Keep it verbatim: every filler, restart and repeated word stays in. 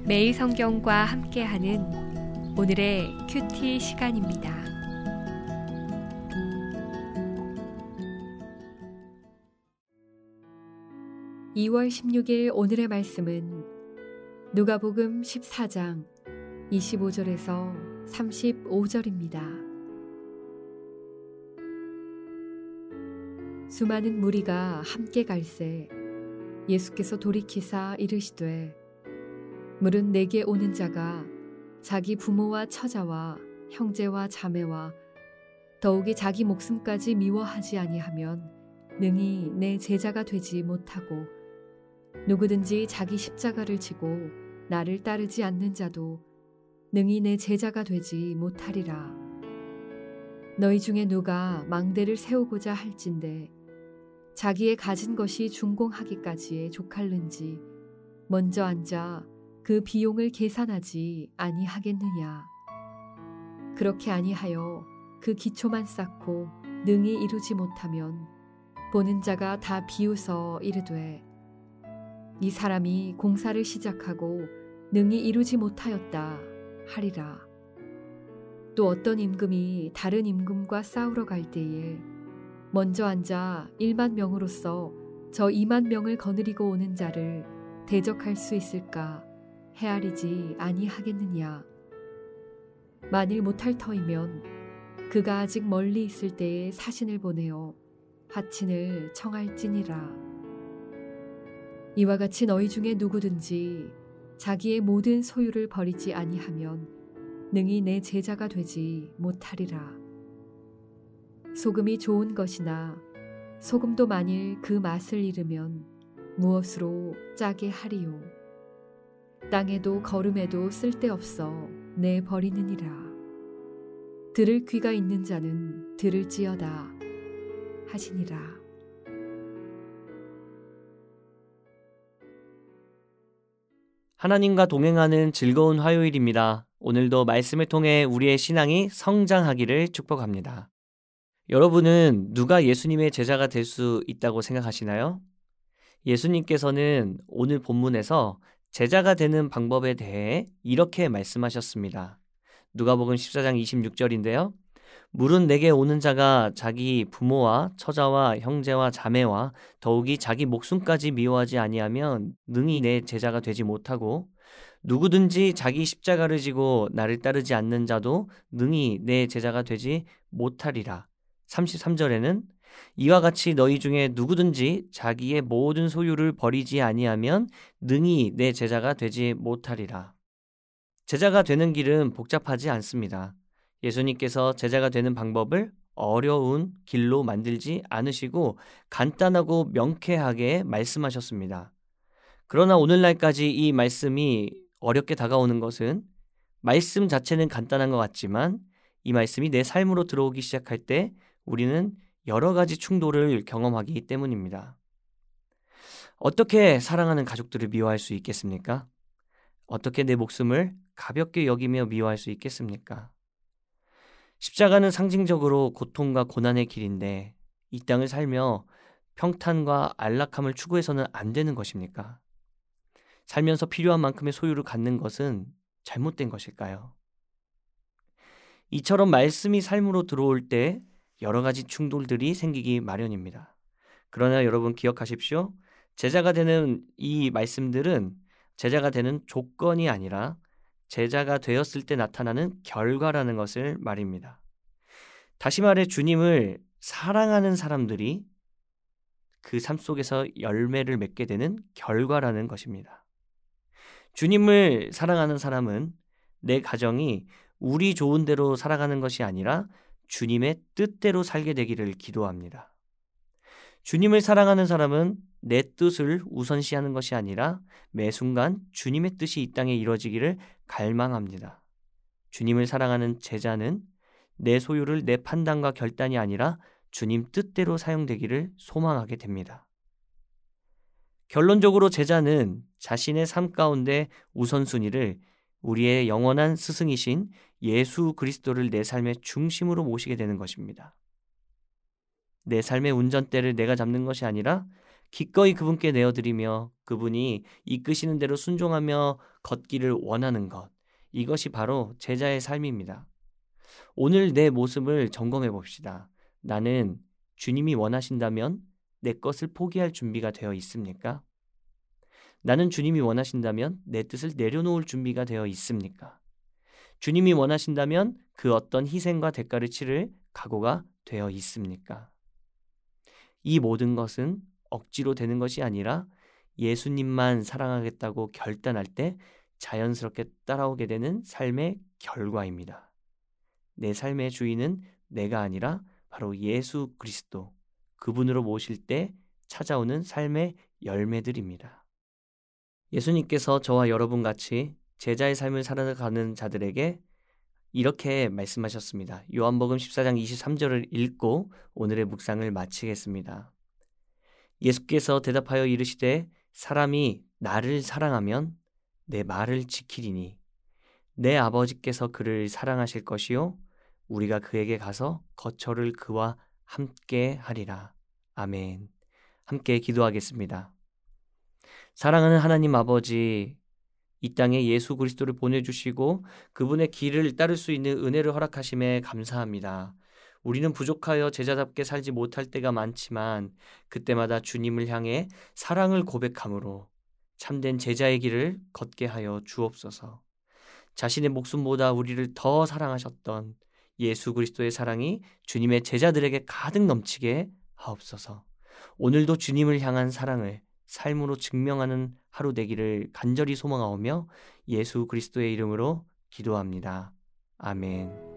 매일 성경과 함께하는 오늘의 큐티 시간입니다. 이월 십육일 오늘의 말씀은 누가복음 십사 장 이십오 절에서 삼십오 절입니다. 수많은 무리가 함께 갈새 예수께서 돌이키사 이르시되 물은 내게 오는 자가 자기 부모와 처자와 형제와 자매와 더욱이 자기 목숨까지 미워하지 아니하면 능히 내 제자가 되지 못하고 누구든지 자기 십자가를 지고 나를 따르지 않는 자도 능히 내 제자가 되지 못하리라. 너희 중에 누가 망대를 세우고자 할진대 자기의 가진 것이 준공하기까지에 족할는지 먼저 앉아 그 비용을 계산하지 아니하겠느냐. 그렇게 아니하여 그 기초만 쌓고 능히 이루지 못하면 보는 자가 다 비웃어 이르되 이 사람이 공사를 시작하고 능히 이루지 못하였다 하리라. 또 어떤 임금이 다른 임금과 싸우러 갈 때에 먼저 앉아 일만 명으로서 저 이만 명을 거느리고 오는 자를 대적할 수 있을까 헤아리지 아니하겠느냐. 만일 못할 터이면 그가 아직 멀리 있을 때에 사신을 보내어 하친을 청할지니라. 이와 같이 너희 중에 누구든지 자기의 모든 소유를 버리지 아니하면 능히 내 제자가 되지 못하리라. 소금이 좋은 것이나 소금도 만일 그 맛을 잃으면 무엇으로 짜게 하리요. 땅에도 거름에도 쓸데없어 내 버리느니라. 들을 귀가 있는 자는 들을지어다 하시니라. 하나님과 동행하는 즐거운 화요일입니다. 오늘도 말씀을 통해 우리의 신앙이 성장하기를 축복합니다. 여러분은 누가 예수님의 제자가 될 수 있다고 생각하시나요? 예수님께서는 오늘 본문에서 제자가 되는 방법에 대해 이렇게 말씀하셨습니다. 누가복음 십사 장 이십육 절인데요. 물은 내게 오는 자가 자기 부모와 처자와 형제와 자매와 더욱이 자기 목숨까지 미워하지 아니하면 능히 내 제자가 되지 못하고 누구든지 자기 십자가를 지고 나를 따르지 않는 자도 능히 내 제자가 되지 못하리라. 삼십삼 절에는 이와 같이 너희 중에 누구든지 자기의 모든 소유를 버리지 아니하면 능히 내 제자가 되지 못하리라. 제자가 되는 길은 복잡하지 않습니다. 예수님께서 제자가 되는 방법을 어려운 길로 만들지 않으시고 간단하고 명쾌하게 말씀하셨습니다. 그러나 오늘날까지 이 말씀이 어렵게 다가오는 것은 말씀 자체는 간단한 것 같지만 이 말씀이 내 삶으로 들어오기 시작할 때 우리는 여러 가지 충돌을 경험하기 때문입니다. 어떻게 사랑하는 가족들을 미워할 수 있겠습니까? 어떻게 내 목숨을 가볍게 여기며 미워할 수 있겠습니까? 십자가는 상징적으로 고통과 고난의 길인데 이 땅을 살며 평탄과 안락함을 추구해서는 안 되는 것입니까? 살면서 필요한 만큼의 소유를 갖는 것은 잘못된 것일까요? 이처럼 말씀이 삶으로 들어올 때 여러 가지 충돌들이 생기기 마련입니다. 그러나 여러분 기억하십시오. 제자가 되는 이 말씀들은 제자가 되는 조건이 아니라 제자가 되었을 때 나타나는 결과라는 것을 말입니다. 다시 말해 주님을 사랑하는 사람들이 그 삶 속에서 열매를 맺게 되는 결과라는 것입니다. 주님을 사랑하는 사람은 내 가정이 우리 좋은 대로 살아가는 것이 아니라 주님의 뜻대로 살게 되기를 기도합니다. 주님을 사랑하는 사람은 내 뜻을 우선시하는 것이 아니라 매 순간 주님의 뜻이 이 땅에 이루어지기를 갈망합니다. 주님을 사랑하는 제자는 내 소유를 내 판단과 결단이 아니라 주님 뜻대로 사용되기를 소망하게 됩니다. 결론적으로 제자는 자신의 삶 가운데 우선순위를 우리의 영원한 스승이신 예수 그리스도를 내 삶의 중심으로 모시게 되는 것입니다. 내 삶의 운전대를 내가 잡는 것이 아니라 기꺼이 그분께 내어드리며 그분이 이끄시는 대로 순종하며 걷기를 원하는 것, 이것이 바로 제자의 삶입니다. 오늘 내 모습을 점검해 봅시다. 나는 주님이 원하신다면 내 것을 포기할 준비가 되어 있습니까? 나는 주님이 원하신다면 내 뜻을 내려놓을 준비가 되어 있습니까? 주님이 원하신다면 그 어떤 희생과 대가를 치를 각오가 되어 있습니까? 이 모든 것은 억지로 되는 것이 아니라 예수님만 사랑하겠다고 결단할 때 자연스럽게 따라오게 되는 삶의 결과입니다. 내 삶의 주인은 내가 아니라 바로 예수 그리스도, 그분으로 모실 때 찾아오는 삶의 열매들입니다. 예수님께서 저와 여러분 같이 제자의 삶을 살아가는 자들에게 이렇게 말씀하셨습니다. 요한복음 십사 장 이십삼 절을 읽고 오늘의 묵상을 마치겠습니다. 예수께서 대답하여 이르시되 사람이 나를 사랑하면 내 말을 지키리니 내 아버지께서 그를 사랑하실 것이요 우리가 그에게 가서 거처를 그와 함께 하리라. 아멘. 함께 기도하겠습니다. 사랑하는 하나님 아버지, 이 땅에 예수 그리스도를 보내주시고 그분의 길을 따를 수 있는 은혜를 허락하심에 감사합니다. 우리는 부족하여 제자답게 살지 못할 때가 많지만 그때마다 주님을 향해 사랑을 고백함으로 참된 제자의 길을 걷게 하여 주옵소서. 자신의 목숨보다 우리를 더 사랑하셨던 예수 그리스도의 사랑이 주님의 제자들에게 가득 넘치게 하옵소서. 오늘도 주님을 향한 사랑을 삶으로 증명하는 하루 되기를 간절히 소망하오며 예수 그리스도의 이름으로 기도합니다. 아멘.